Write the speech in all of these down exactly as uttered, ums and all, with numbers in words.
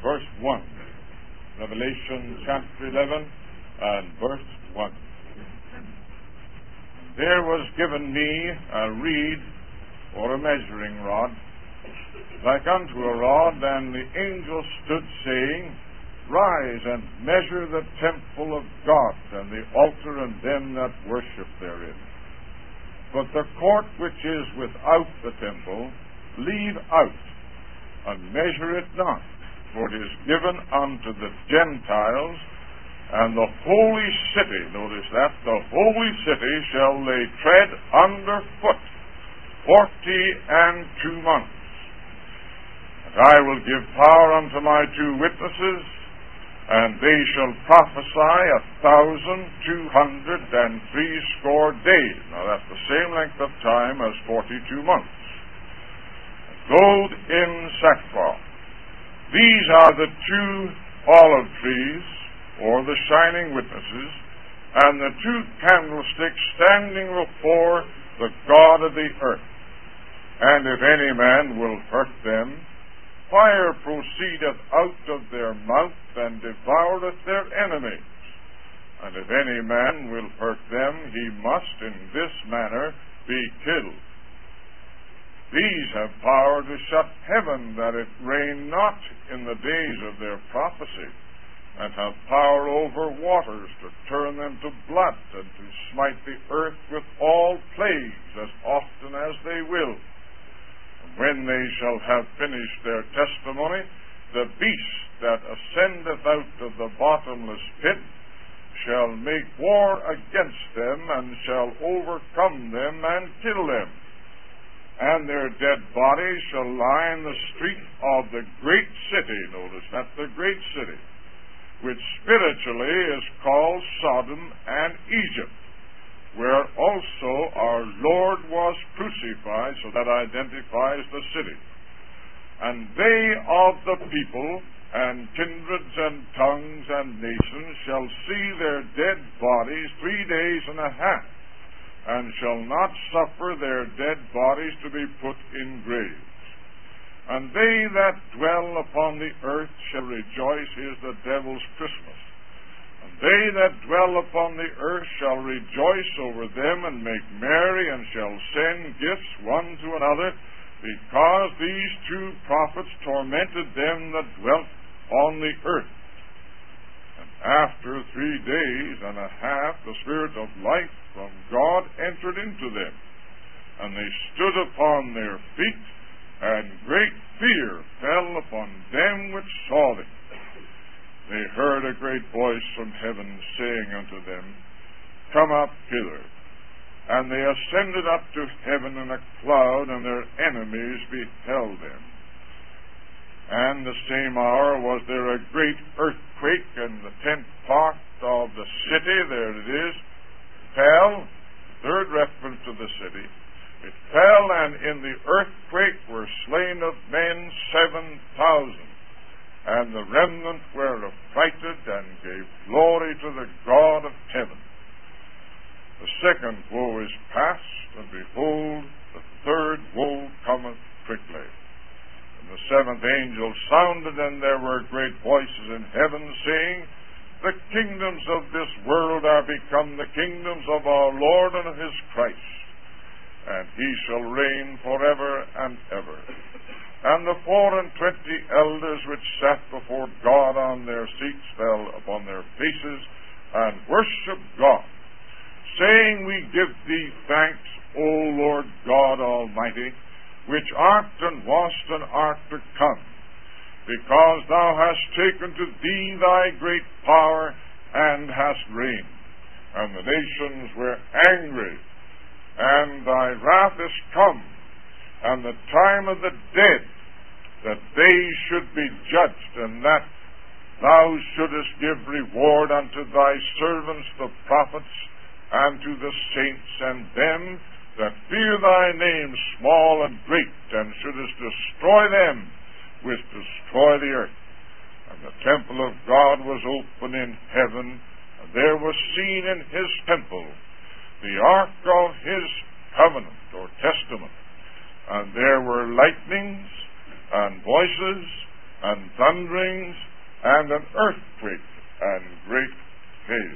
verse one. Revelation chapter eleven and verse one. There was given me a reed or a measuring rod, like unto a rod, and the angel stood saying, Rise and measure the temple of God, and the altar and them that worship therein. But the court which is without the temple, leave out, and measure it not, for it is given unto the Gentiles, and the holy city, notice that, the holy city shall they tread under foot forty and two months. And I will give power unto my two witnesses, and they shall prophesy a thousand two hundred and threescore days. Now that's the same length of time as forty-two months. Clothed in sackcloth. These are the two olive trees, or the shining witnesses, and the two candlesticks standing before the God of the earth. And if any man will hurt them, fire proceedeth out of their mouth, and devoureth their enemies. And if any man will hurt them, he must in this manner be killed. These have power to shut heaven, that it rain not in the days of their prophecy, and have power over waters to turn them to blood, and to smite the earth with all plagues as often as they will. And when they shall have finished their testimony, the beast that ascendeth out of the bottomless pit shall make war against them, and shall overcome them and kill them. And their dead bodies shall lie in the street of the great city, notice that's the great city, which spiritually is called Sodom and Egypt, where also our Lord was crucified, so that identifies the city. And they of the people, and kindreds, and tongues, and nations, shall see their dead bodies three days and a half, and shall not suffer their dead bodies to be put in graves. And they that dwell upon the earth shall rejoice, is the devil's Christmas. And they that dwell upon the earth shall rejoice over them, and make merry, and shall send gifts one to another, because these two prophets tormented them that dwelt on the earth. And after three days and a half the Spirit of life from God entered into them, and they stood upon their feet, and great fear fell upon them which saw them. They heard a great voice from heaven saying unto them, Come up hither. And they ascended up to heaven in a cloud, and their enemies beheld them. And the same hour was there a great earthquake, and the tenth part of the city, there it is, fell. Third reference to the city. It fell, and in the earthquake were slain of men seven thousand. And the remnant were affrighted, and gave glory to the God of heaven. The second woe is past, and behold, the third woe cometh quickly. And the seventh angel sounded, and there were great voices in heaven, saying, The kingdoms of this world are become the kingdoms of our Lord and of his Christ, and he shall reign forever and ever. And the four and twenty elders which sat before God on their seats fell upon their faces, and worshipped God, saying, We give thee thanks, O Lord God Almighty, which art and wast and art to come, because thou hast taken to thee thy great power, and hast reigned. And the nations were angry, and thy wrath is come, and the time of the dead, that they should be judged, and that thou shouldest give reward unto thy servants the prophets, and to the saints, and them that fear thy name, small and great, and shouldest destroy them which destroy the earth. And the temple of God was open in heaven, and there was seen in his temple the ark of his covenant, or testament. And there were lightnings, and voices, and thunderings, and an earthquake, and great hail.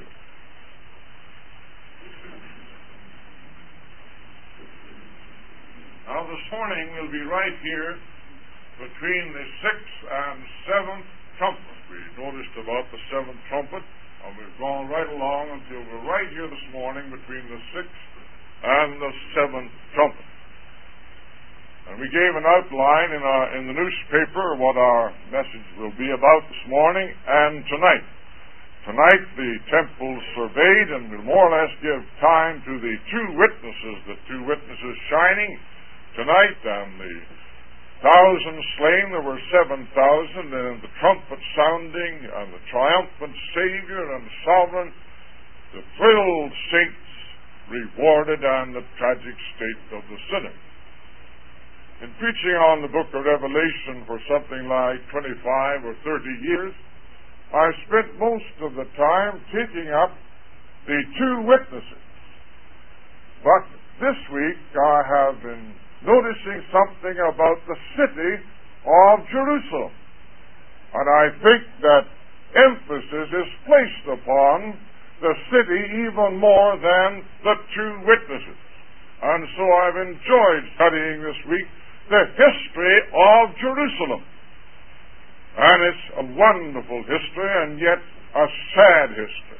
Now this morning we'll be right here between the sixth and seventh trumpet. We noticed about the seventh trumpet, and we've gone right along until we're right here this morning between the sixth and the seventh trumpet. And we gave an outline in, our, in the newspaper what our message will be about this morning and tonight. Tonight the temple surveyed, and we'll more or less give time to the two witnesses, the two witnesses shining tonight, and the thousand slain, there were seven thousand, and the trumpet sounding, and the triumphant Savior and Sovereign, the thrilled saints rewarded, and the tragic state of the sinner. In preaching on the book of Revelation for something like twenty-five or thirty years, I spent most of the time taking up the two witnesses. But this week I have been noticing something about the city of Jerusalem. And I think that emphasis is placed upon the city even more than the two witnesses. And so I've enjoyed studying this week the history of Jerusalem. And it's a wonderful history, and yet a sad history.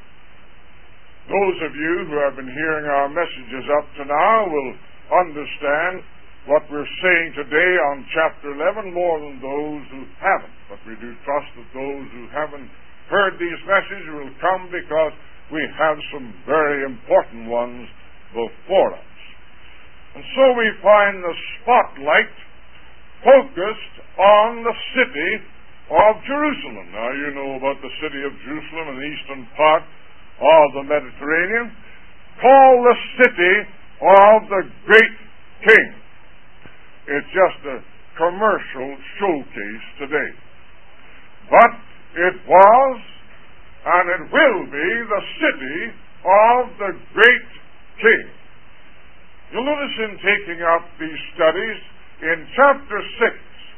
Those of you who have been hearing our messages up to now will understand what we're saying today on chapter eleven more than those who haven't. But we do trust that those who haven't heard these messages will come, because we have some very important ones before us. And so we find the spotlight focused on the city of Jerusalem. Now you know about the city of Jerusalem in the eastern part of the Mediterranean, called the city of the great king. It's just a commercial showcase today. But it was, and it will be, the city of the great king. You'll notice in taking up these studies in chapter six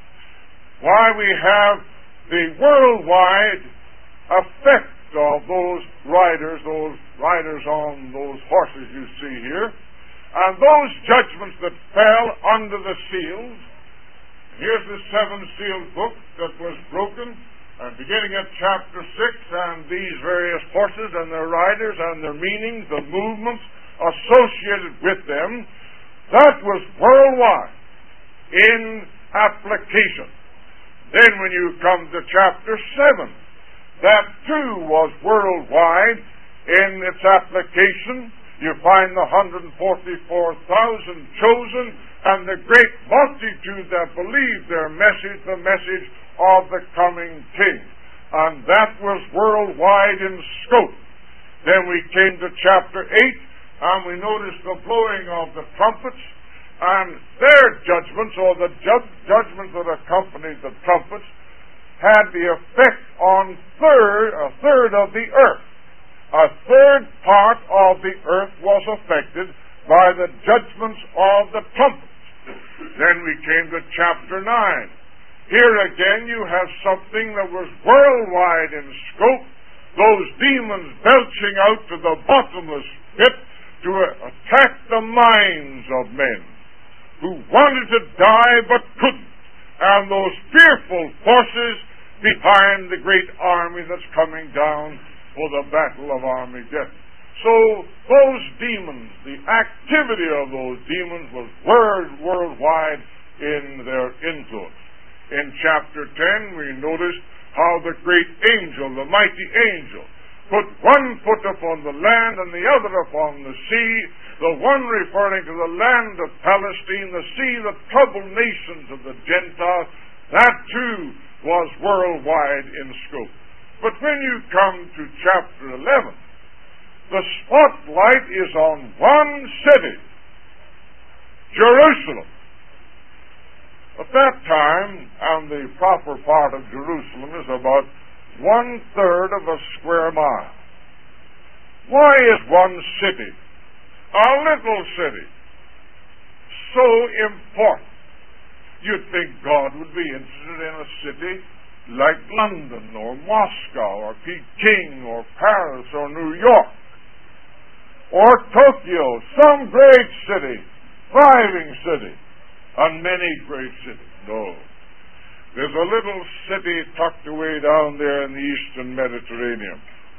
why we have the worldwide effect of those riders, those riders on those horses you see here, and those judgments that fell under the seals. Here's the seven-sealed book that was broken, and beginning at chapter six, and these various horses and their riders and their meanings, the movements associated with them, that was worldwide in application. Then when you come to chapter seven, that too was worldwide in its application. You find the one hundred forty-four thousand chosen, and the great multitude that believed their message, the message of the coming king. And that was worldwide in scope. Then we came to chapter eight, and we noticed the blowing of the trumpets, and their judgments, or the ju- judgments that accompanied the trumpets, had the effect on third, a third of the earth. A third part of the earth was affected by the judgments of the trumpets. Then we came to chapter nine. Here again you have something that was worldwide in scope, those demons belching out to the bottomless pit to attack the minds of men who wanted to die but couldn't, and those fearful forces behind the great army that's coming down for the battle of Armageddon. So those demons, the activity of those demons was world, worldwide in their influence. In chapter ten we noticed how the great angel, the mighty angel, put one foot upon the land and the other upon the sea, the one referring to the land of Palestine, the sea, the troubled nations of the Gentiles. That too was worldwide in scope. But when you come to chapter eleven, the spotlight is on one city, Jerusalem. At that time, and the proper part of Jerusalem is about one-third of a square mile. Why is one city, a little city, so important? You'd think God would be interested in a city like London or Moscow or Peking or Paris or New York or Tokyo, some great city, thriving city, and many great cities. No. There's a little city tucked away down there in the eastern Mediterranean,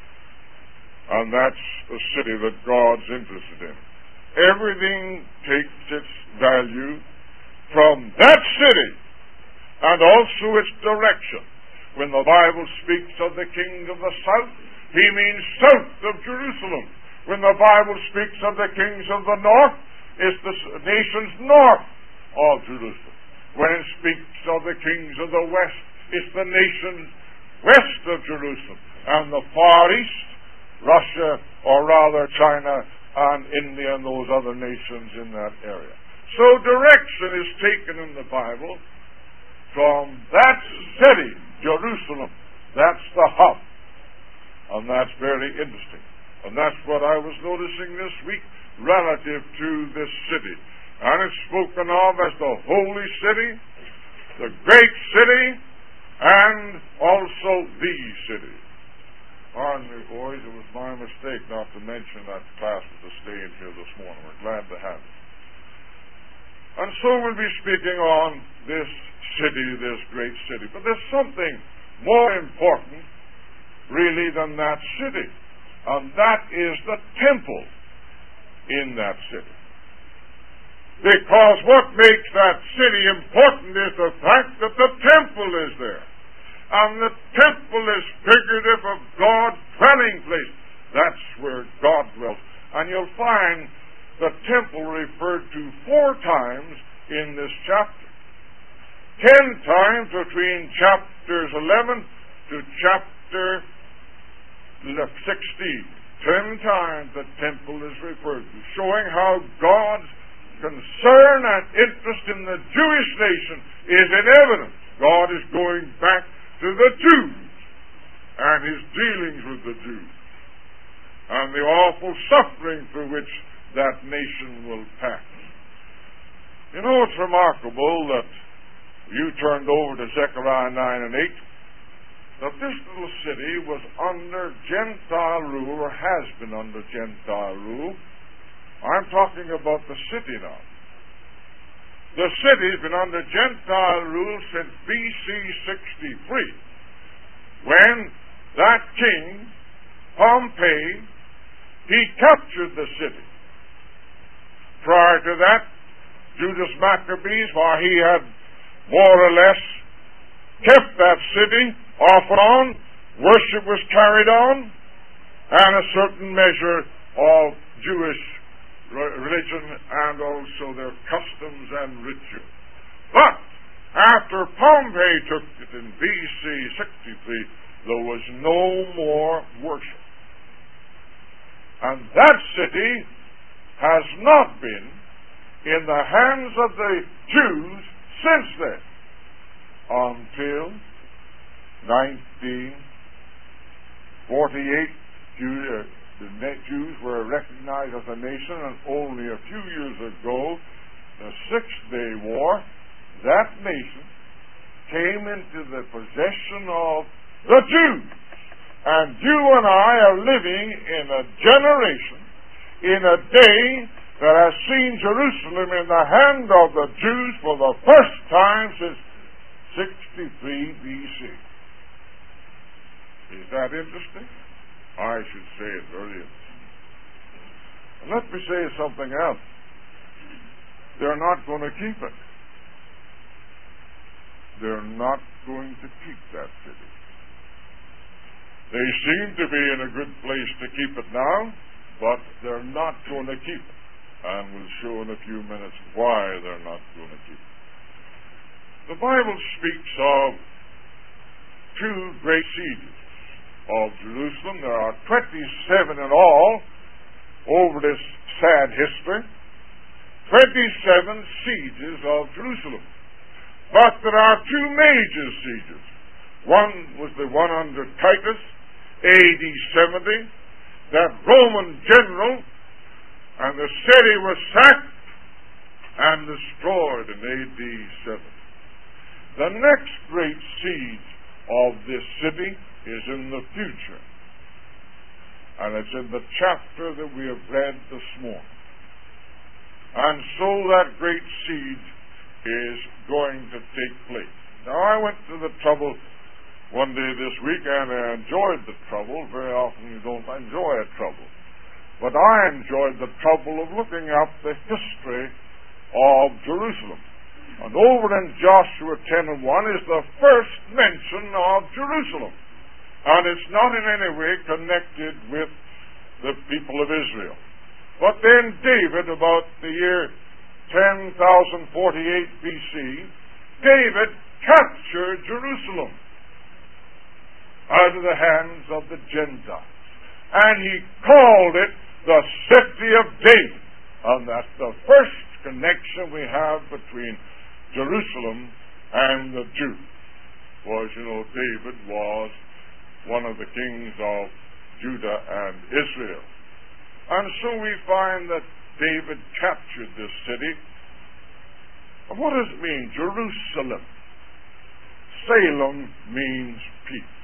and that's the city that God's interested in. Everything takes its value from that city and also its direction. When the Bible speaks of the king of the south, he means south of Jerusalem. When the Bible speaks of the kings of the north, it's the nations north of Jerusalem. When it speaks of the kings of the west, it's the nations west of Jerusalem. And the Far East, Russia, or rather China and India and those other nations in that area. So direction is taken in the Bible from that city, Jerusalem. That's the hub. And that's very interesting. And that's what I was noticing this week relative to this city. And it's spoken of as the holy city, the great city, and also the city. Pardon me, boys, it was my mistake not to mention that class that was staying here this morning. We're glad to have it. And so we'll be speaking on this city, this great city. But there's something more important, really, than that city. And that is the temple in that city. Because what makes that city important is the fact that the temple is there. And the temple is figurative of God's dwelling place. That's where God dwells. And you'll find the temple referred to four times in this chapter. Ten times between chapters eleven to chapter sixteen. Ten times the temple is referred to, showing how God's concern and interest in the Jewish nation is in evidence. God is going back to the Jews and his dealings with the Jews and the awful suffering through which that nation will pass. You know, it's remarkable that you turned over to Zechariah nine and eight, that this little city was under Gentile rule, or has been under Gentile rule. I'm talking about the city now. The city's been under Gentile rule since B C sixty-three, when that king, Pompey, he captured the city. Prior to that, Judas Maccabees, while he had more or less kept that city off and on, worship was carried on, and a certain measure of Jewish religion and also their customs and rituals. But after Pompey took it in B C sixty-three, there was no more worship. And that city has not been in the hands of the Jews since then, until nineteen forty-eight. Jews, uh, the Jews were recognized as a nation, and only a few years ago, the Six-Day War, that nation came into the possession of the Jews. And you and I are living in a generation, in a day that has seen Jerusalem in the hand of the Jews for the first time since sixty-three B C. Is that interesting? I should say it's very interesting. And let me say something else. They're not going to keep it. They're not going to keep that city. They seem to be in a good place to keep it now, but they're not going to keep it. And we'll show in a few minutes why they're not going to keep it. The Bible speaks of two great sieges of Jerusalem. There are twenty-seven in all over this sad history. twenty-seven sieges of Jerusalem. But there are two major sieges. One was the one under Titus, A D seventy, that Roman general, and the city was sacked and destroyed in A D seventy. The next great siege of this city is in the future. And it's in the chapter that we have read this morning. And so that great siege is going to take place. Now, I went to the trouble one day this week, and I enjoyed the trouble. Very often you don't enjoy a trouble. But I enjoyed the trouble of looking up the history of Jerusalem. And over in Joshua ten and one is the first mention of Jerusalem. And it's not in any way connected with the people of Israel. But then David, about the year ten thousand forty-eight B C, David captured Jerusalem out of the hands of the Gentiles. And he called it the City of David. And that's the first connection we have between Jerusalem and the Jews. Was, you know, David was one of the kings of Judah and Israel. And so we find that David captured this city. And what does it mean? Jerusalem. Salem means peace.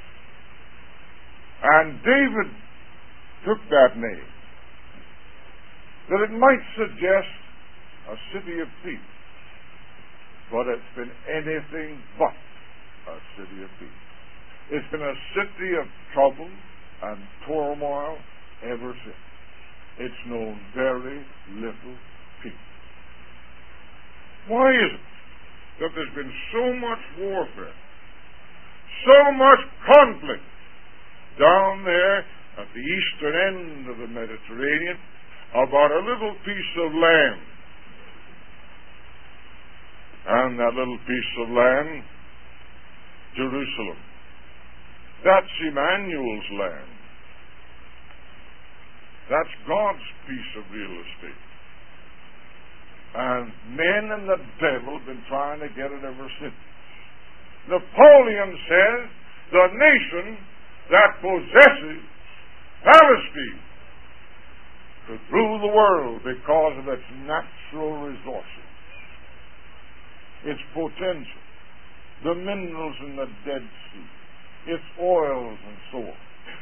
And David took that name that it might suggest a city of peace. But it's been anything but a city of peace. It's been a city of trouble and turmoil ever since. It's known very little peace. Why is it that there's been so much warfare, so much conflict down there at the eastern end of the Mediterranean about a little piece of land? And that little piece of land, Jerusalem. That's Emmanuel's land. That's God's piece of real estate. And men and the devil have been trying to get it ever since. Napoleon says the nation that possesses Palestine could rule the world because of its natural resources, its potential, the minerals in the Dead Sea, its oils and so on.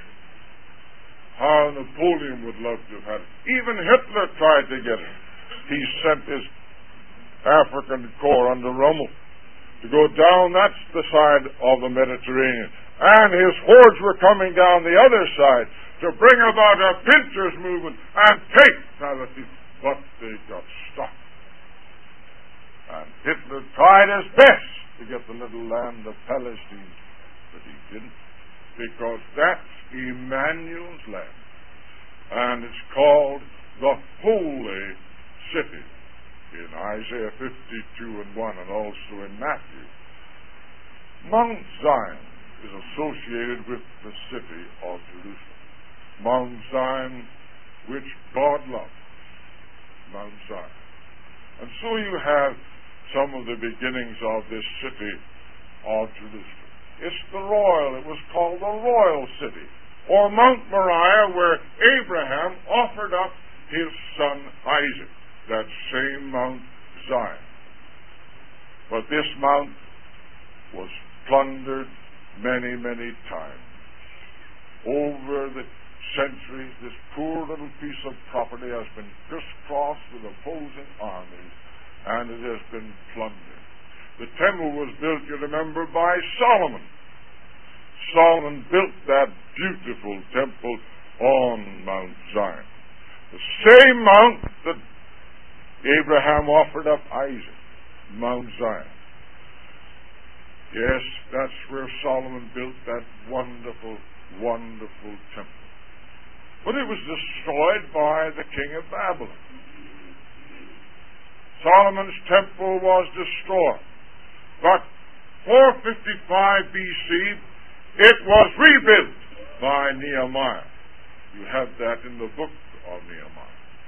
How Napoleon would love to have had it. Even Hitler tried to get it. He sent his African corps under Rommel to go down that's the side of the Mediterranean. And his hordes were coming down the other side to bring about a Pinter's movement and take Palestine. But they got stopped. And Hitler tried his best to get the little land of Palestine, but he didn't, because that's Emmanuel's land. And it's called the Holy City in Isaiah fifty-two and one, and also in Matthew. Mount Zion is associated with the city of Jerusalem. Mount Zion, which God loves. Mount Zion. And so you have some of the beginnings of this city of Jerusalem. It's the royal, it was called the royal city. Or Mount Moriah, where Abraham offered up his son Isaac. That same Mount Zion. But this mount was plundered many, many times. Over the centuries, this poor little piece of property has been crisscrossed with opposing armies, and it has been plundered. The temple was built, you remember, by Solomon. Solomon built that beautiful temple on Mount Zion. The same mount that Abraham offered up Isaac, Mount Zion. Yes, that's where Solomon built that wonderful, wonderful temple. But it was destroyed by the king of Babylon. Solomon's temple was destroyed. But four fifty-five B C, it was rebuilt by Nehemiah. You have that in the book of Nehemiah.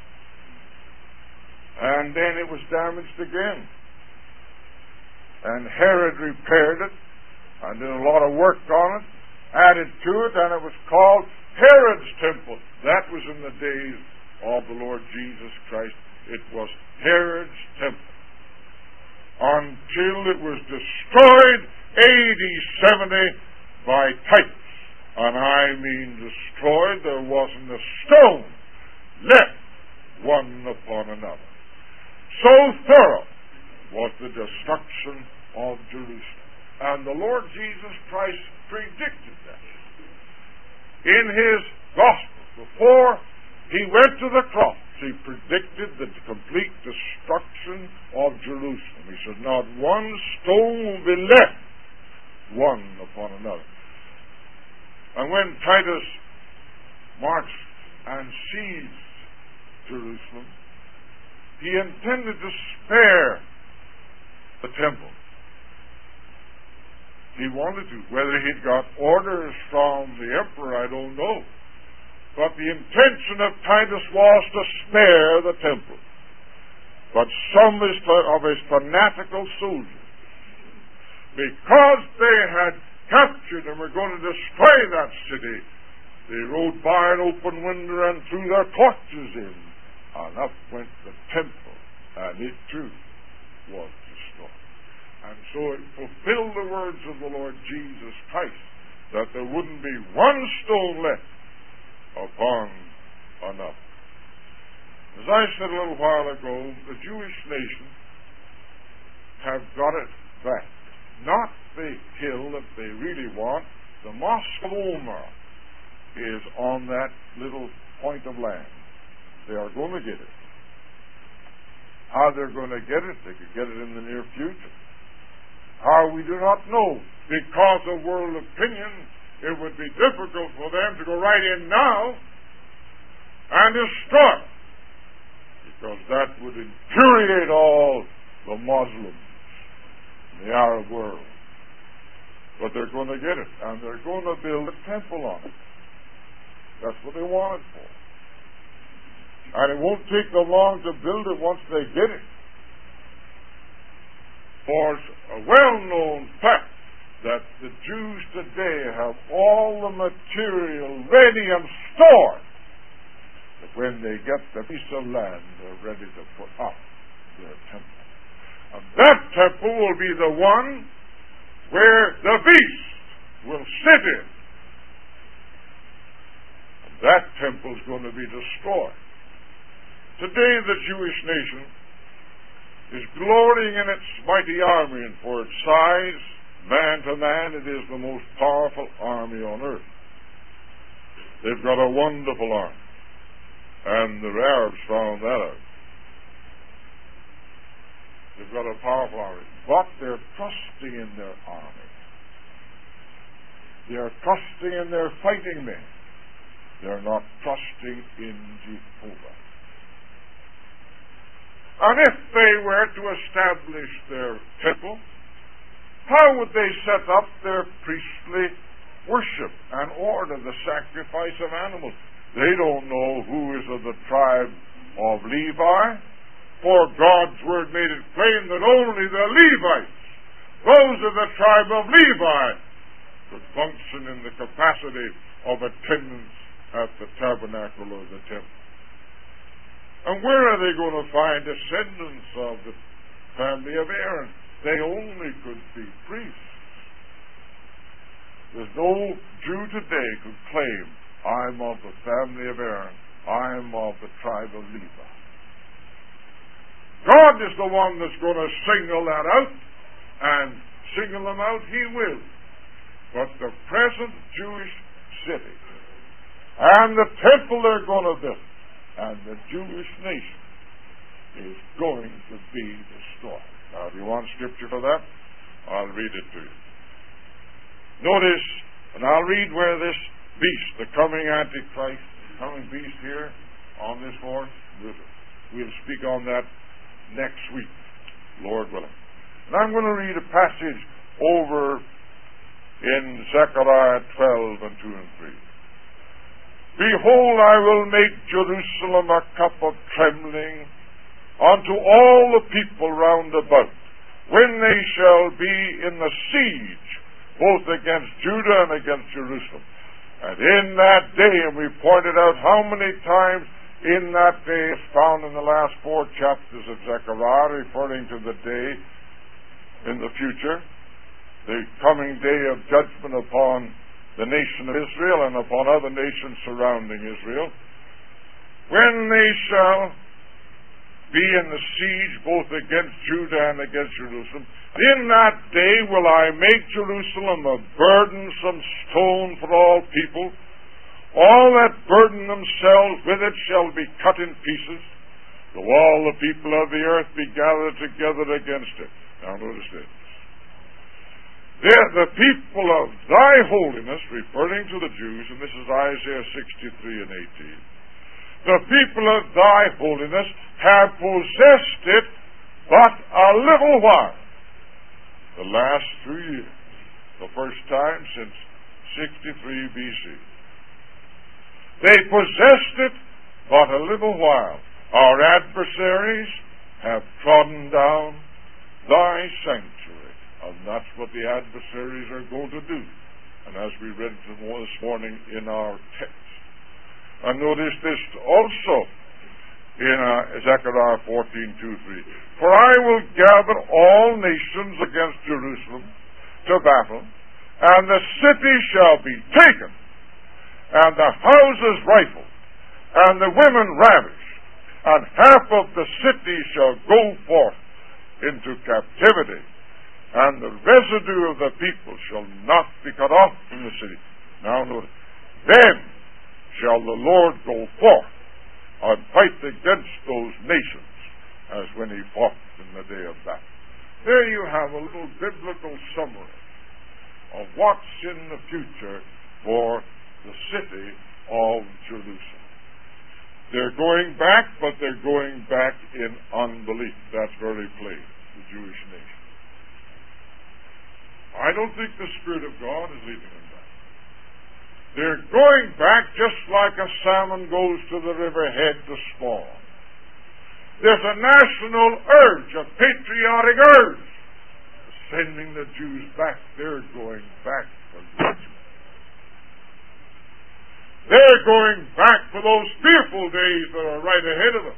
And then it was damaged again. And Herod repaired it and did a lot of work on it, added to it, and it was called Herod's temple. That was in the days of the Lord Jesus Christ. It was Herod's temple. until it was destroyed A D seventy by Titus. And I mean destroyed. There wasn't a stone left one upon another. So thorough was the destruction of Jerusalem. And the Lord Jesus Christ predicted that in His Gospel. Before He went to the cross, He predicted the complete destruction of Jerusalem. He said, not one stone will be left one upon another. And when Titus marched and seized Jerusalem, he intended to spare the temple. He wanted to. Whether he'd got orders from the emperor, I don't know. But the intention of Titus was to spare the temple. But some of his fanatical soldiers, because they had captured and were going to destroy that city, they rode by an open window and threw their torches in, and up went the temple, and it too was destroyed. And so it fulfilled the words of the Lord Jesus Christ, that there wouldn't be one stone left upon another. As I said a little while ago, the Jewish nation have got it back. Not the hill that they really want. The Mosque of Omar is on that little point of land. They are going to get it. How they're going to get it, they could get it in the near future. How, we do not know. Because of world opinion, it would be difficult for them to go right in now and destroy it, because that would infuriate all the Muslims in the Arab world. But they're going to get it, and they're going to build a temple on it. That's what they want it for. And it won't take them long to build it once they get it. For it's a well-known fact that the Jews today have all the material ready and stored, that when they get the piece of land, they're ready to put up their temple. And that temple will be the one where the beast will sit in. And that temple is going to be destroyed. Today the Jewish nation is glorying in its mighty army, and for its size, man to man, it is the most powerful army on earth. They've got a wonderful army, and the Arabs found that out. They've got a powerful army, but they're trusting in their army. They are trusting in their fighting men. They're not trusting in Jehovah. And if they were to establish their temple, how would they set up their priestly worship and order the sacrifice of animals? They don't know who is of the tribe of Levi, for God's word made it plain that only the Levites, those of the tribe of Levi, could function in the capacity of attendance at the tabernacle or the temple. And where are they going to find descendants of the family of Aaron? They only could be priests. There's no Jew today could claim, I'm of the family of Aaron, I'm of the tribe of Levi. God is the one that's going to single that out, and single them out He will. But the present Jewish city and the temple they're going to build and the Jewish nation is going to be destroyed. Now, if you want scripture for that, I'll read it to you. Notice, and I'll read where this beast, the coming Antichrist, coming beast here on this horse, we'll, we'll speak on that next week, Lord willing. And I'm going to read a passage over in Zechariah twelve and two and three. Behold, I will make Jerusalem a cup of trembling unto all the people round about, when they shall be in the siege, both against Judah and against Jerusalem. And in that day, and we pointed out how many times in that day is found in the last four chapters of Zechariah, referring to the day in the future, the coming day of judgment upon the nation of Israel and upon other nations surrounding Israel, when they shall be in the siege both against Judah and against Jerusalem, in that day will I make Jerusalem a burdensome stone for all people. All that burden themselves with it shall be cut in pieces, though all the people of the earth be gathered together against it. Now notice this. The people of thy holiness, referring to the Jews, and this is Isaiah sixty-three and eighteen, the people of thy holiness have possessed it but a little while. The last two years. The first time since sixty-three B C. They possessed it but a little while. Our adversaries have trodden down thy sanctuary. And that's what the adversaries are going to do. And as we read this morning in our text. And notice this also in uh, Zechariah fourteen, two, three. For I will gather all nations against Jerusalem to battle, and the city shall be taken, and the houses rifled, and the women ravished, and half of the city shall go forth into captivity, and the residue of the people shall not be cut off from the city. Now notice, then shall the Lord go forth and fight against those nations as when he fought in the day of battle. There you have a little biblical summary of what's in the future for the city of Jerusalem. They're going back, but they're going back in unbelief. That's very plain, the Jewish nation. I don't think the Spirit of God is leading them back. They're going back just like a salmon goes to the riverhead to spawn. There's a national urge, a patriotic urge, sending the Jews back. They're going back for judgment. They're going back for those fearful days that are right ahead of them.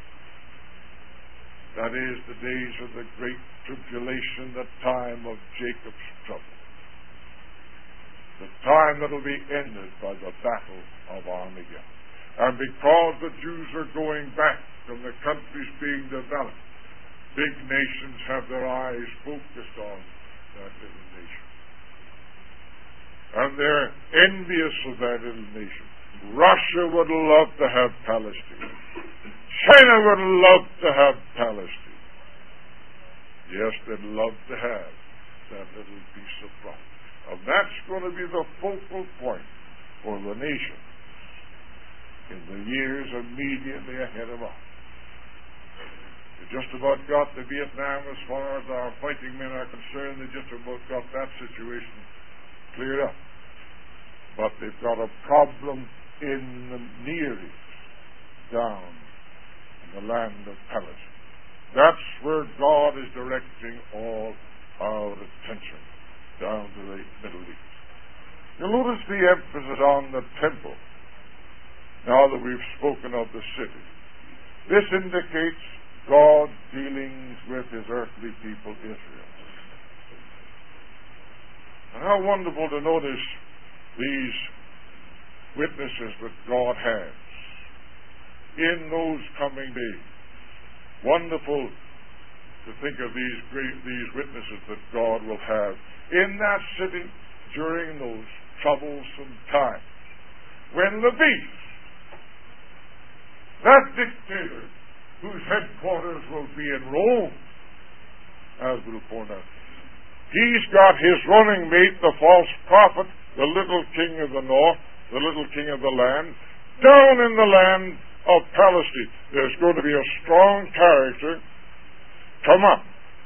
That is the days of the great tribulation, the time of Jacob's trouble. The time that will be ended by the battle of Armageddon. And because the Jews are going back from the countries being developed, big nations have their eyes focused on that little nation. And they're envious of that little nation. Russia would love to have Palestine. China would love to have Palestine. Yes, they'd love to have that little piece of property. And that's going to be the focal point for the nation in the years immediately ahead of us. We just about got to Vietnam as far as our fighting men are concerned. They just about got that situation cleared up. But they've got a problem in the Near East, down in the land of Palestine. That's where God is directing all our attention, down to the Middle East. You'll notice the emphasis on the temple, now that we've spoken of the city. This indicates God's dealings with his earthly people, Israel. And how wonderful to notice these witnesses that God has in those coming days. Wonderful to think of these great these witnesses that God will have in that city during those troublesome times. When the beast, that dictator whose headquarters will be in Rome, as we'll point out, he's got his running mate, the false prophet, the little king of the north, the little king of the land, down in the land of Palestine. There's going to be a strong character come up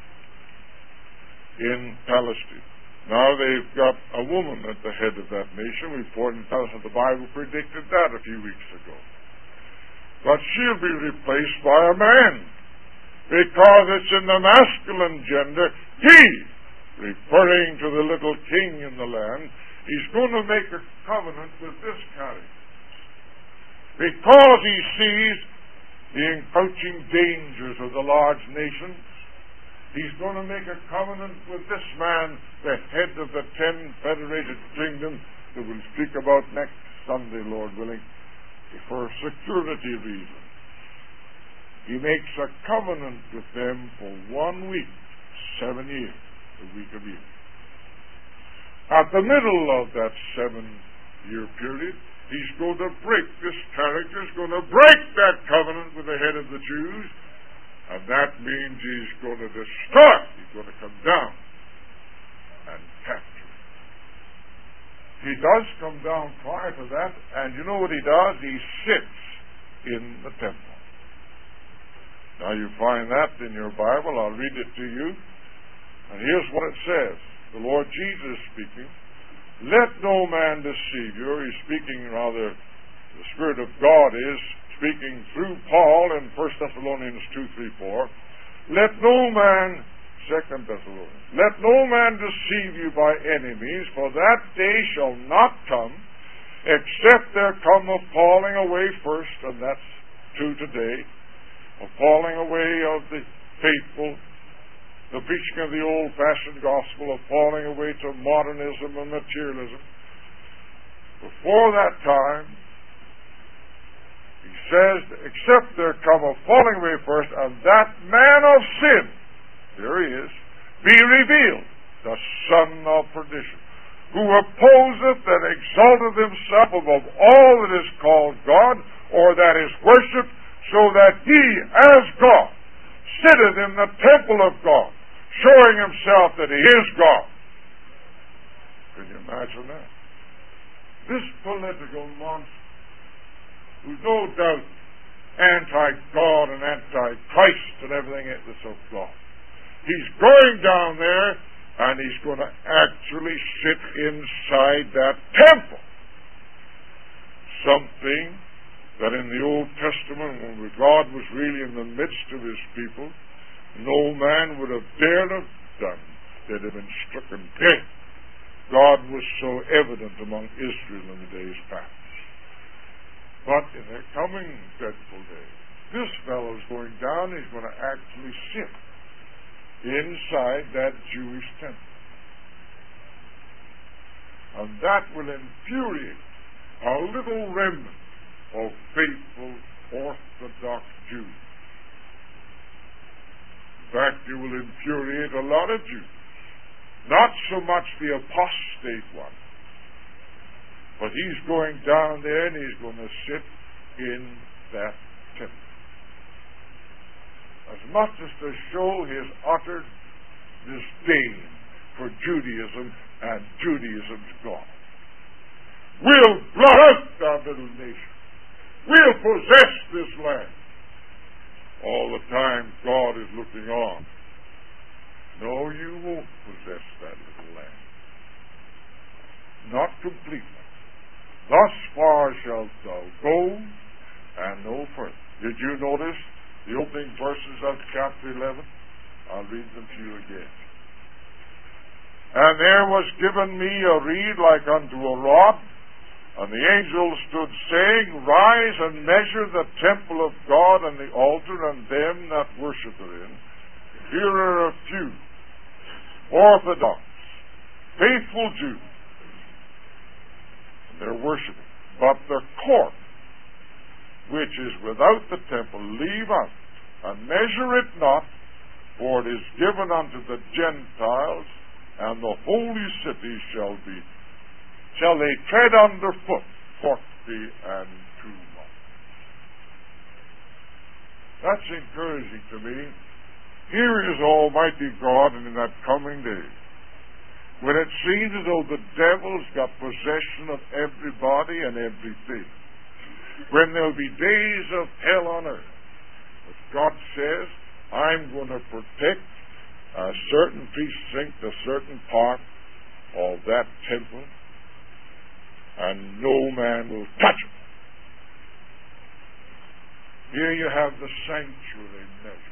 in Palestine. Now they've got a woman at the head of that nation. We pointed out that the Bible predicted that a few weeks ago. But she'll be replaced by a man, because it's in the masculine gender. He, referring to the little king in the land, he's going to make a covenant with this character, because he sees the encroaching dangers of the large nations. He's going to make a covenant with this man, the head of the ten federated kingdoms that we'll speak about next Sunday, Lord willing, for security reasons. He makes a covenant with them for one week, seven years, a week of years. At the middle of that seven-year period, he's going to break, this character is going to break that covenant with the head of the Jews, and that means he's going to destroy. He's going to come down and capture. He does come down prior to that, and you know what he does? He sits in the temple. Now you find that in your Bible. I'll read it to you. And here's what it says. The Lord Jesus speaking. Let no man deceive you. He's speaking, rather, the Spirit of God is speaking through Paul in First Thessalonians two, three, four. Let no man, Second Thessalonians, let no man deceive you by any means, for that day shall not come, except there come a falling away first, and that's true today, a falling away of the faithful, the preaching of the old-fashioned gospel, of falling away to modernism and materialism. Before that time, he says, except there come a falling away first, and that man of sin, there he is, be revealed, the son of perdition, who opposeth and exalteth himself above all that is called God, or that is worshipped, so that he, as God, sitteth in the temple of God, showing himself that he is God. Can you imagine that? This political monster, who's no doubt anti-God and anti-Christ and everything that's of God, he's going down there and he's going to actually sit inside that temple. Something that in the Old Testament, when God was really in the midst of his people, no man would have dared have done. They'd have been stricken dead. God was so evident among Israel in the days past. But in the coming dreadful day, this fellow's going down, he's going to actually sit inside that Jewish temple. And that will infuriate a little remnant of faithful Orthodox Jews. In fact, it will infuriate a lot of Jews. Not so much the apostate one, but he's going down there and he's going to sit in that temple. As much as to show his utter disdain for Judaism and Judaism's God. We'll blot out our little nation. We'll possess this land. All the time God is looking on. No, you won't possess that little land. Not completely. Thus far shalt thou go, and no further. Did you notice the opening verses of chapter eleven? I'll read them to you again. And there was given me a reed like unto a rod, and the angel stood saying, Rise and measure the temple of God and the altar and them that worship therein. Here are a few Orthodox, faithful Jews. They're worshiping. But the court, which is without the temple, leave out, and measure it not, for it is given unto the Gentiles, and the holy city shall be, shall they tread under foot forty and two months. That's encouraging to me. Here is Almighty God in that coming day, when it seems as though the devil's got possession of everybody and everything, when there'll be days of hell on earth. But God says, I'm going to protect a certain precinct, a certain part of that temple, and no man will touch it. Here you have the sanctuary measure.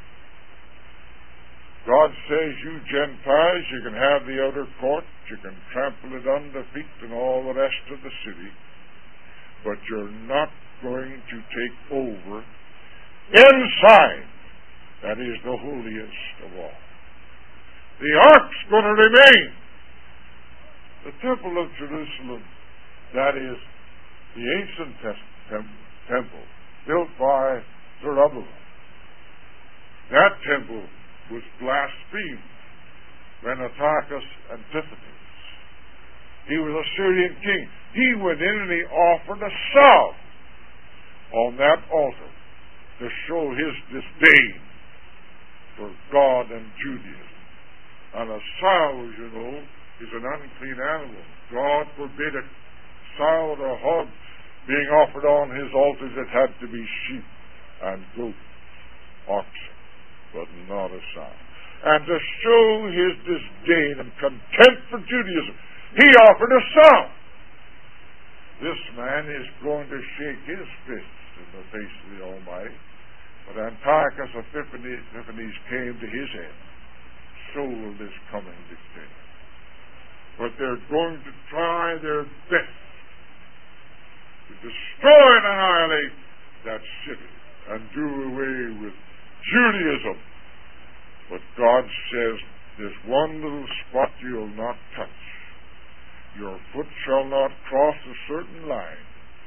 God says, you Gentiles, you can have the outer court, you can trample it under feet and all the rest of the city, but you're not going to take over inside. That is the holiest of all. The ark's going to remain. The temple of Jerusalem, that is the ancient tem- temple built by Zerubbabel. That temple was blasphemed when Antiochus Epiphanes. He was a Syrian king. He went in and he offered a sow on that altar to show his disdain for God and Judaism. And a sow, as you know, is an unclean animal. God forbid a sow or a hog being offered on his altars. It had to be sheep and goats, oxen, but not a sow. And to show his disdain and contempt for Judaism, he offered a sow. This man is going to shake his fists in the face of the Almighty. But Antiochus Epiphanes, Epiphanes came to his end. So will this coming dictator. But they're going to try their best to destroy and annihilate that city and do away with Judaism. But God says, there's one little spot you'll not touch. Your foot shall not cross a certain line.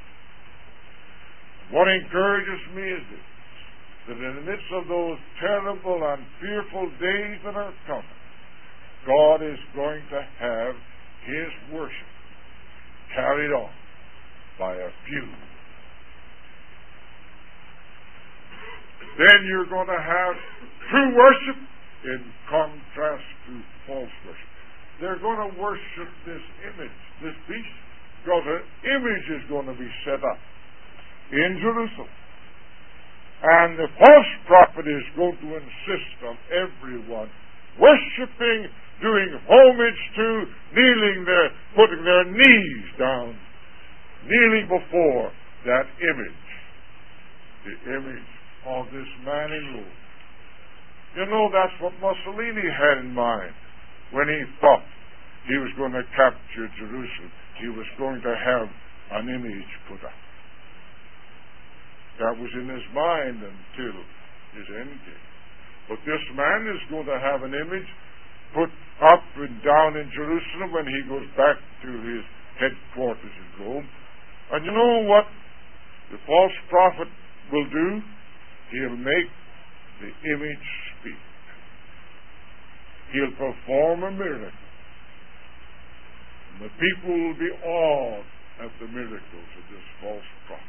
What encourages me is this, that in the midst of those terrible and fearful days that are coming, God is going to have his worship carried on by a few. Then you're going to have true worship in contrast to false worship. They're going to worship this image, this beast, because an image is going to be set up in Jerusalem. And the false prophet is going to insist on everyone worshiping, doing homage to, kneeling there, putting their knees down, kneeling before that image, the image of this man in rule. You know, that's what Mussolini had in mind when he thought he was going to capture Jerusalem. He was going to have an image put up. That was in his mind until his end came. But this man is going to have an image put up and down in Jerusalem when he goes back to his headquarters in Rome. And you know what the false prophet will do? He'll make the image speak. He'll perform a miracle. And the people will be awed at the miracles of this false prophet.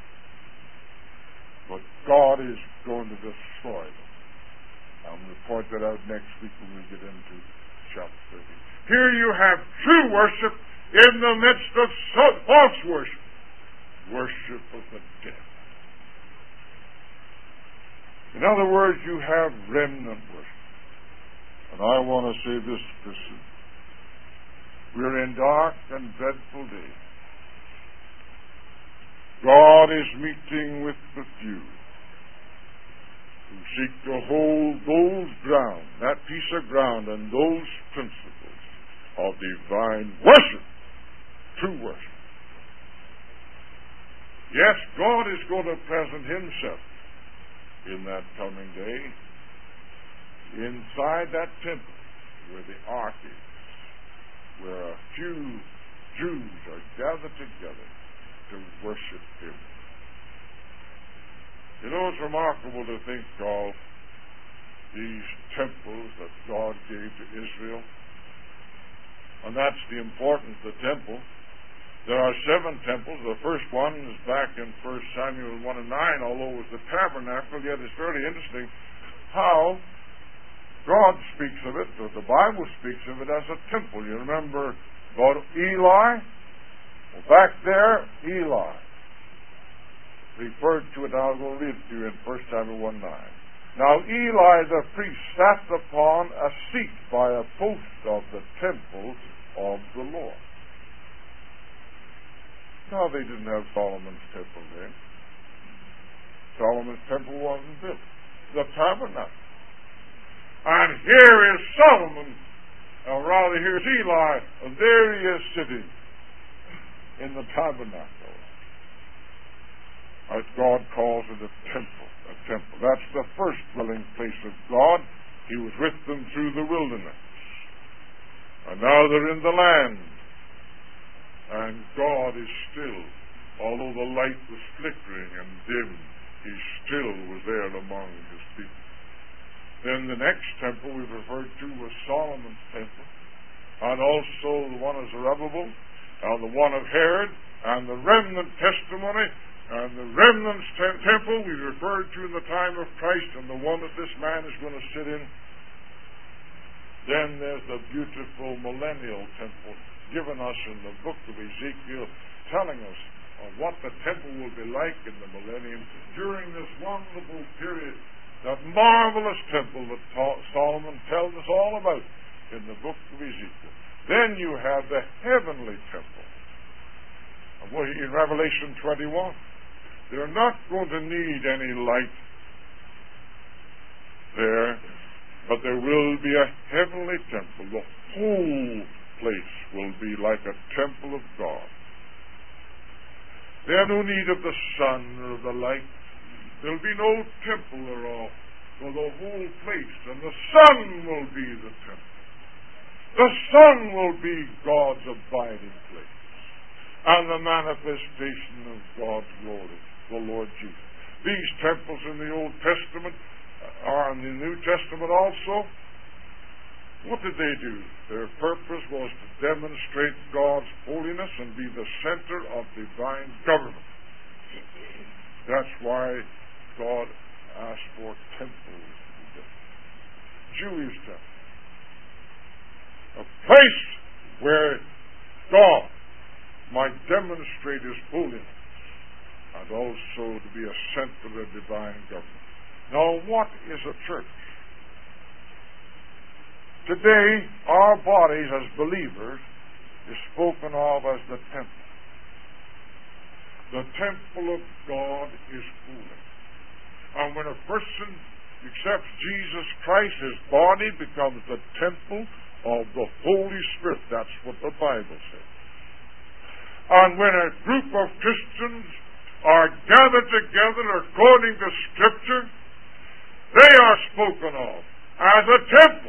But God is going to destroy them. I'm going to point that out next week when we get into chapter thirteen. Here you have true worship in the midst of false worship. Worship of the devil. In other words, you have remnant worship. And I want to say this, Christian. We're in dark and dreadful days. God is meeting with the few who seek to hold those ground, that piece of ground, and those principles of divine worship, true worship. Yes, God is going to present himself in that coming day inside that temple where the ark is, where a few Jews are gathered together to worship him. You know, it's remarkable to think of these temples that God gave to Israel. And that's the importance of the temple. There are seven temples. The first one is back in First Samuel one and nine, although it was the tabernacle, yet it's very interesting how God speaks of it, or the Bible speaks of it as a temple. You remember God, Eli? Well, back there, Eli referred to it. I'll go read it to you in First Samuel one nine. Now Eli the priest sat upon a seat by a post of the temple of the Lord. Now they didn't have Solomon's temple then. Solomon's temple wasn't built. The tabernacle. And here is Solomon, or rather here is Eli, and there he is sitting in the tabernacle. As God calls it a temple. A temple. That's the first dwelling place of God. He was with them through the wilderness. And now they're in the land. And God is still, although the light was flickering and dim, He still was there among His people. Then the next temple we referred to was Solomon's temple, and also the one of Zerubbabel, and the one of Herod, and the remnant testimony, and the remnant te- temple we referred to in the time of Christ, and the one that this man is going to sit in. Then there's the beautiful millennial temple given us in the book of Ezekiel, telling us of what the temple will be like in the millennium during this wonderful period, that marvelous temple that Solomon tells us all about in the book of Ezekiel. Then you have the heavenly temple. In Revelation twenty-one, they're not going to need any light there, but there will be a heavenly temple. The whole place will be like a temple of God. There no need of the sun or of the light. There'll be no temple thereof, for the whole place, and the sun will be the temple. The sun will be God's abiding place, and the manifestation of God's glory, the Lord Jesus. These temples in the Old Testament are in the New Testament also. What did they do? Their purpose was to demonstrate God's holiness and be the center of divine government. That's why God asked for temples to be built. Jewish temple. A place where God might demonstrate His holiness and also to be a center of divine government. Now, what is a church? Today, our bodies as believers is spoken of as the temple. The temple of God is holy. And when a person accepts Jesus Christ, his body becomes the temple of the Holy Spirit. That's what the Bible says. And when a group of Christians are gathered together according to Scripture, they are spoken of as a temple.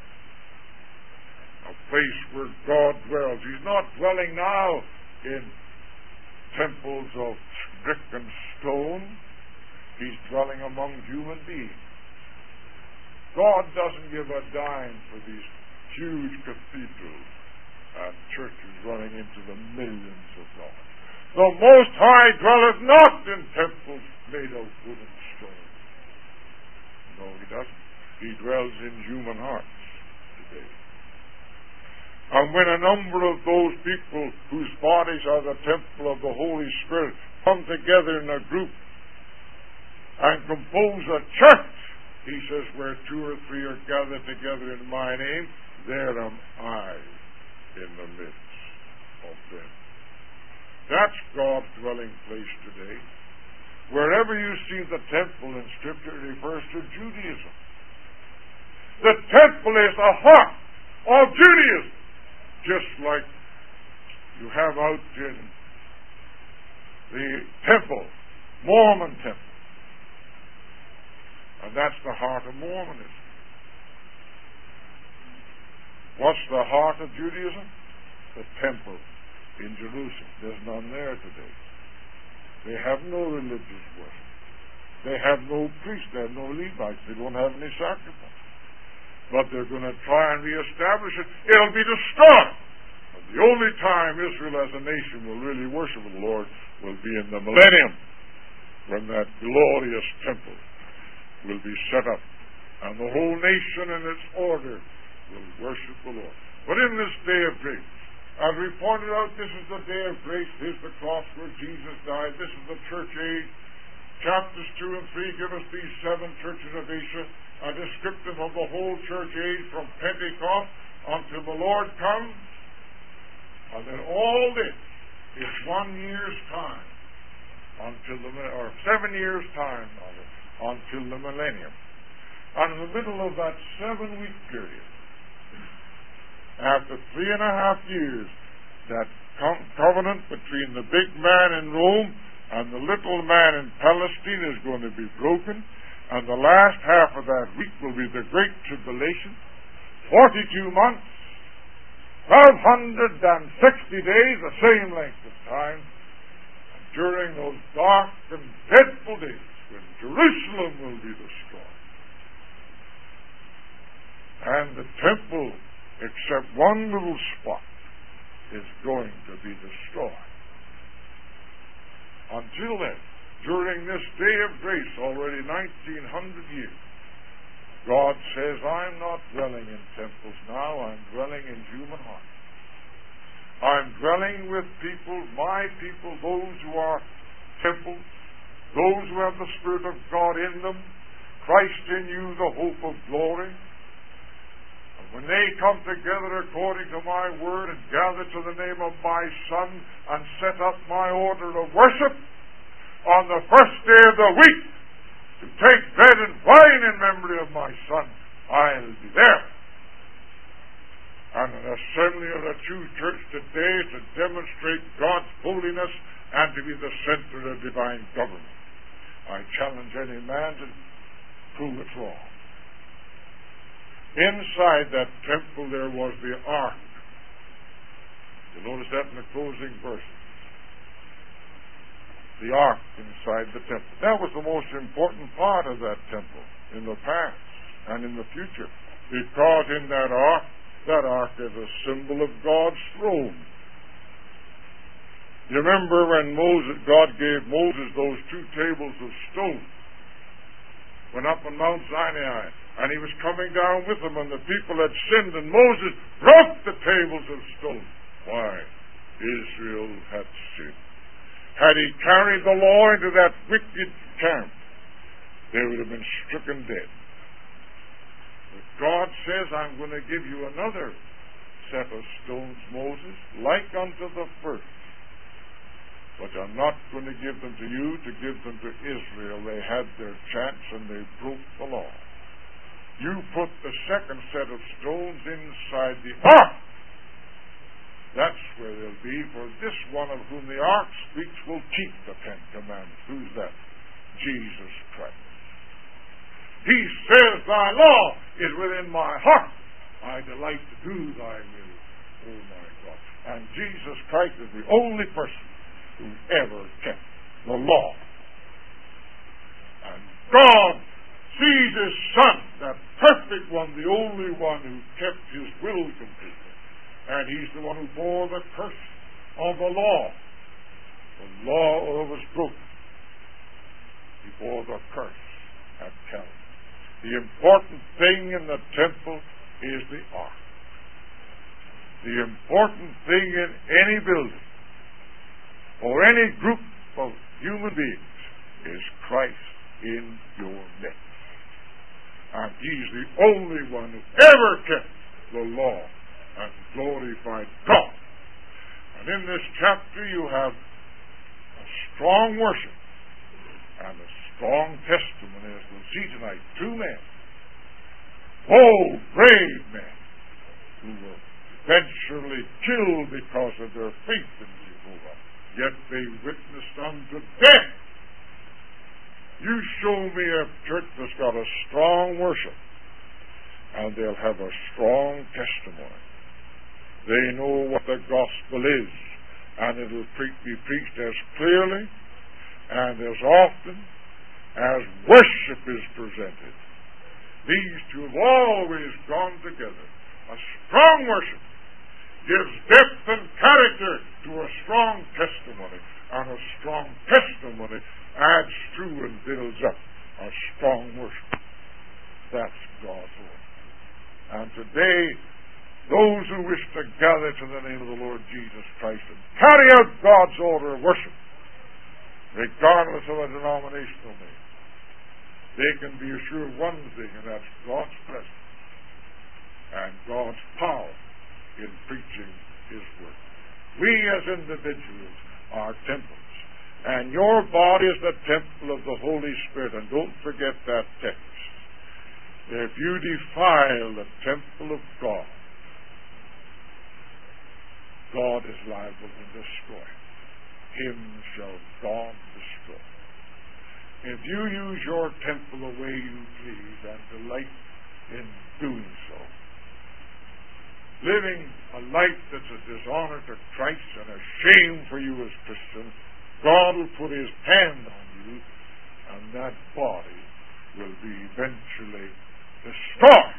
A place where God dwells. He's not dwelling now in temples of brick and stone. He's dwelling among human beings. God doesn't give a dime for these huge cathedrals and churches running into the millions of dollars. The Most High dwelleth not in temples made of wood and stone. No, He doesn't. He dwells in human hearts today. And when a number of those people whose bodies are the temple of the Holy Spirit come together in a group and compose a church, He says, where two or three are gathered together in my name, there am I in the midst of them. That's God's dwelling place today. Wherever you see the temple in Scripture, it refers to Judaism. The temple is the heart of Judaism. Just like you have out in the temple, Mormon temple. And that's the heart of Mormonism. What's the heart of Judaism? The temple in Jerusalem. There's none there today. They have no religious worship. They have no priests. They have no Levites. They don't have any sacrifice. But they're going to try and reestablish it. It'll be destroyed. And the only time Israel as a nation will really worship the Lord will be in the millennium, when that glorious temple will be set up, and the whole nation in its order will worship the Lord. But in this day of grace, as we pointed out, this is the day of grace. Here's the cross where Jesus died. This is the church age. Chapters two and three give us these seven churches of Asia, a descriptive of the whole church age from Pentecost until the Lord comes. And then all this is one year's time until the or seven years time rather, until the millennium. And in the middle of that seven-week period, after three and a half years, that co- covenant between the big man in Rome and the little man in Palestine is going to be broken, and the last half of that week will be the Great Tribulation, forty-two months, twelve sixty days, the same length of time. And during those dark and dreadful days, when Jerusalem will be destroyed, and the temple, except one little spot, is going to be destroyed. Until then, during this day of grace, already nineteen hundred years, God says, I'm not dwelling in temples now, I'm dwelling in human hearts. I'm dwelling with people, my people, those who are temples, those who have the Spirit of God in them, Christ in you, the hope of glory. And when they come together according to my word and gather to the name of my Son and set up my order of worship, on the first day of the week, to take bread and wine in memory of my Son, I'll be there. And an assembly of the true church today to demonstrate God's holiness and to be the center of divine government. I challenge any man to prove it wrong. Inside that temple there was the ark. You notice that in the closing verses. The ark inside the temple. That was the most important part of that temple in the past and in the future. Because in that ark, that ark is a symbol of God's throne. You remember when Moses, God gave Moses those two tables of stone, went up on Mount Sinai, and he was coming down with them, and the people had sinned, and Moses broke the tables of stone. Why? Israel had sinned. Had he carried the law into that wicked camp, they would have been stricken dead. But God says, I'm going to give you another set of stones, Moses, like unto the first. But I'm not going to give them to you to give them to Israel. They had their chance and they broke the law. You put the second set of stones inside the ark. That's where they'll be, for this one of whom the ark speaks will keep the Ten Commandments. Who's that? Jesus Christ. He says, thy law is within my heart. I delight to do thy will, O my God. And Jesus Christ is the only person who ever kept the law. And God sees his Son, that perfect one, the only one who kept his will completely. And he's the one who bore the curse of the law. The law was broken. He bore the curse at Calvary. The important thing in the temple is the ark. The important thing in any building or any group of human beings is Christ in your midst. And he's the only one who ever kept the law and glorified God. And in this chapter you have a strong worship and a strong testimony, as we'll see tonight. Two men, bold, brave men, who were eventually killed because of their faith in Jehovah, yet they witnessed unto death. You show me a church that's got a strong worship, and they'll have a strong testimony. They know what the gospel is, and it'll pre- be preached as clearly and as often as worship is presented. These two have always gone together. A strong worship gives depth and character to a strong testimony, and a strong testimony adds to and builds up a strong worship. That's God's word. And today, those who wish to gather to the name of the Lord Jesus Christ and carry out God's order of worship, regardless of a denominational name, they can be assured one thing, and that's God's presence and God's power in preaching his word. We as individuals are temples, and your body is the temple of the Holy Spirit, and don't forget that text. If you defile the temple of God, God is liable to destroy. Him shall God destroy. If you use your temple the way you please and delight in doing so, living a life that's a dishonor to Christ and a shame for you as Christians, God will put His hand on you, and that body will be eventually destroyed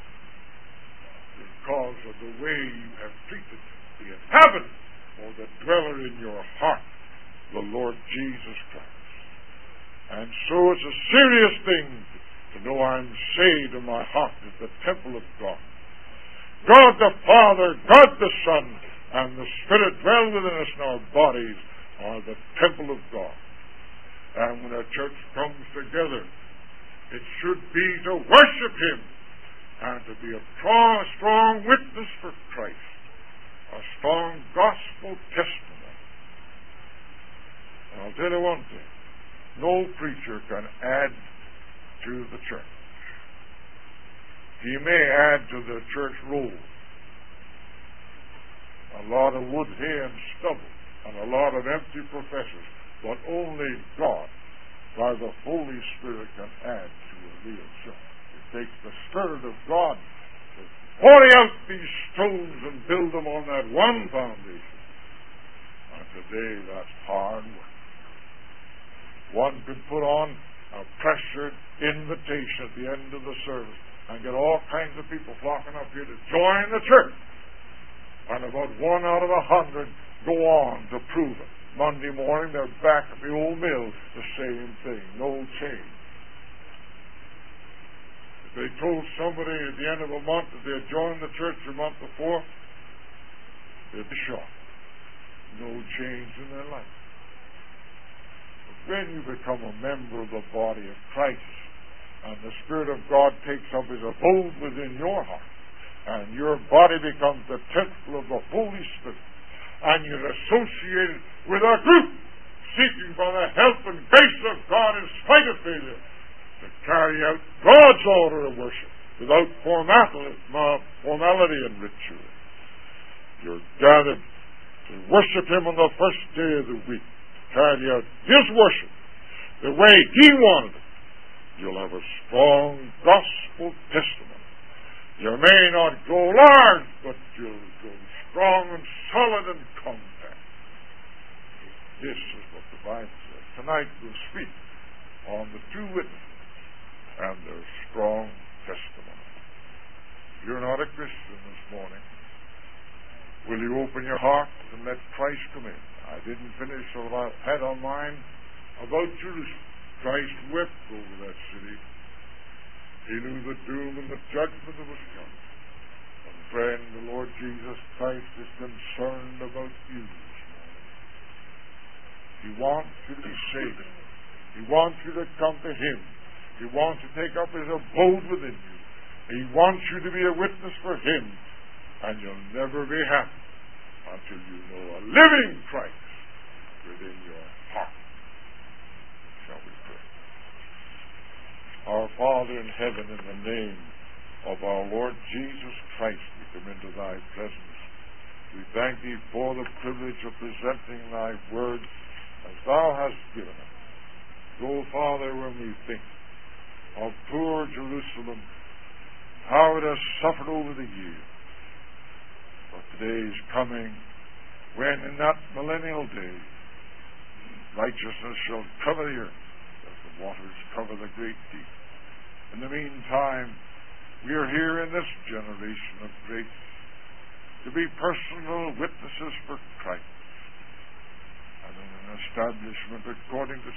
because of the way you have treated the inhabitant or the dweller in your heart, the Lord Jesus Christ. And so it's a serious thing to know I'm saved and my heart is the temple of God. God the Father, God the Son, and the Spirit dwell within us, and our bodies are the temple of God. And when a church comes together, it should be to worship Him and to be a strong witness for Christ, a strong gospel testimony. And I'll tell you one thing, no preacher can add to the church. He may add to the church roll a lot of wood, hay, and stubble, and a lot of empty professors, but only God, by the Holy Spirit, can add to a real church. It takes the Spirit of God to quarry out these stones and build them on that one foundation. And today, that's hard work. One could put on a pressured invitation at the end of the service and get all kinds of people flocking up here to join the church. And about one out of a hundred go on to prove it. Monday morning, they're back at the old mill, the same thing, no change. If they told somebody at the end of a month that they had joined the church a month before, they'd be shocked. No change in their life. But when you become a member of the body of Christ, and the Spirit of God takes up His abode within your heart, and your body becomes the temple of the Holy Spirit, and you're associated with a group seeking by the help and grace of God in spite of failure to carry out God's order of worship without formality, formality and ritual. You're gathered to worship Him on the first day of the week, carry out His worship the way He wanted it. You'll have a strong gospel testimony. You may not go large, but you'll go strong and solid and compact. This is what the Bible says. Tonight we'll speak on the two witnesses and their strong testimony. If you're not a Christian this morning, will you open your heart and let Christ come in? I didn't finish what I had on mind about Jerusalem. Christ wept over that city. He knew the doom and the judgment that was coming. And friend, the Lord Jesus Christ is concerned about you this morning. He wants you to be saved. He wants you to come to Him. He wants to take up His abode within you. He wants you to be a witness for Him. And you'll never be happy until you know a living Christ within your heart. Shall we pray? Our Father in heaven, in the name of our Lord Jesus Christ, we come into Thy presence. We thank Thee for the privilege of presenting Thy word as Thou hast given it. Go, Father, when we think of poor Jerusalem, how it has suffered over the years. But today is coming when in that millennial day righteousness shall cover the earth as the waters cover the great deep. In the meantime, we are here in this generation of grace to be personal witnesses for Christ and in an establishment according to